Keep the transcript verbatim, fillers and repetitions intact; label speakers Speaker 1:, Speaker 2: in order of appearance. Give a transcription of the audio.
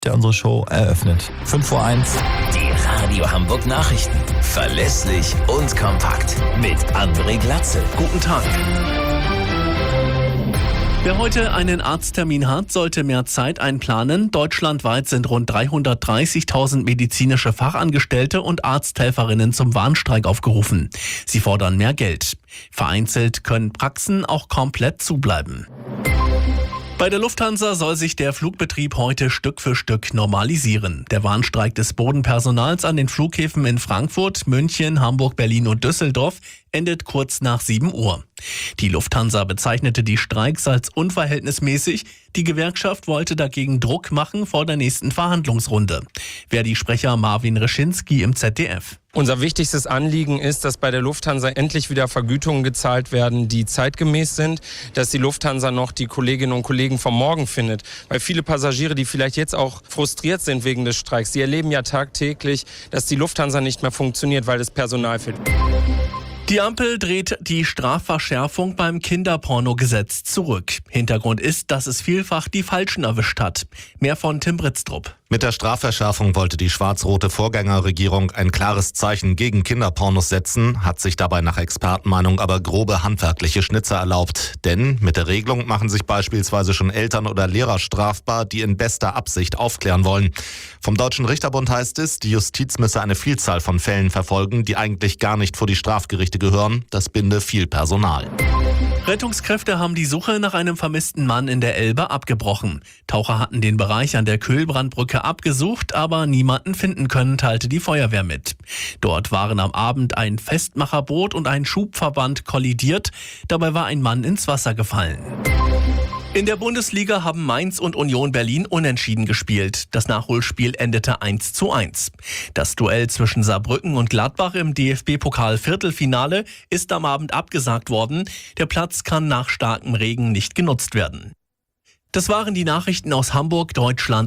Speaker 1: der unsere Show eröffnet. fünf vor eins.
Speaker 2: Die Radio Hamburg Nachrichten. Verlässlich und kompakt. Mit André Glatzel. Guten Tag.
Speaker 3: Wer heute einen Arzttermin hat, sollte mehr Zeit einplanen. Deutschlandweit sind rund dreihundertdreißigtausend medizinische Fachangestellte und Arzthelferinnen zum Warnstreik aufgerufen. Sie fordern mehr Geld. Vereinzelt können Praxen auch komplett zubleiben. Bei der Lufthansa soll sich der Flugbetrieb heute Stück für Stück normalisieren. Der Warnstreik des Bodenpersonals an den Flughäfen in Frankfurt, München, Hamburg, Berlin und Düsseldorf endet kurz nach sieben Uhr. Die Lufthansa bezeichnete die Streiks als unverhältnismäßig. Die Gewerkschaft wollte dagegen Druck machen vor der nächsten Verhandlungsrunde. Verdi-Sprecher Marvin Reschinski im Z D F.
Speaker 4: Unser wichtigstes Anliegen ist, dass bei der Lufthansa endlich wieder Vergütungen gezahlt werden, die zeitgemäß sind, dass die Lufthansa noch die Kolleginnen und Kollegen vom Morgen findet. Weil viele Passagiere, die vielleicht jetzt auch frustriert sind wegen des Streiks, die erleben ja tagtäglich, dass die Lufthansa nicht mehr funktioniert, weil das Personal fehlt.
Speaker 3: Die Ampel dreht die Strafverschärfung beim Kinderpornogesetz zurück. Hintergrund ist, dass es vielfach die Falschen erwischt hat. Mehr von Tim Britztrup.
Speaker 5: Mit der Strafverschärfung wollte die schwarz-rote Vorgängerregierung ein klares Zeichen gegen Kinderpornos setzen, hat sich dabei nach Expertenmeinung aber grobe handwerkliche Schnitzer erlaubt. Denn mit der Regelung machen sich beispielsweise schon Eltern oder Lehrer strafbar, die in bester Absicht aufklären wollen. Vom Deutschen Richterbund heißt es, die Justiz müsse eine Vielzahl von Fällen verfolgen, die eigentlich gar nicht vor die Strafgerichte gehören. Das binde viel Personal.
Speaker 3: Rettungskräfte haben die Suche nach einem vermissten Mann in der Elbe abgebrochen. Taucher hatten den Bereich an der Kühlbrandbrücke abgesucht, aber niemanden finden können, teilte die Feuerwehr mit. Dort waren am Abend ein Festmacherboot und ein Schubverband kollidiert. Dabei war ein Mann ins Wasser gefallen. In der Bundesliga haben Mainz und Union Berlin unentschieden gespielt. Das Nachholspiel endete eins zu eins. Das Duell zwischen Saarbrücken und Gladbach im D F B-Pokal-Viertelfinale ist am Abend abgesagt worden. Der Platz kann nach starkem Regen nicht genutzt werden. Das waren die Nachrichten aus Hamburg, Deutschland.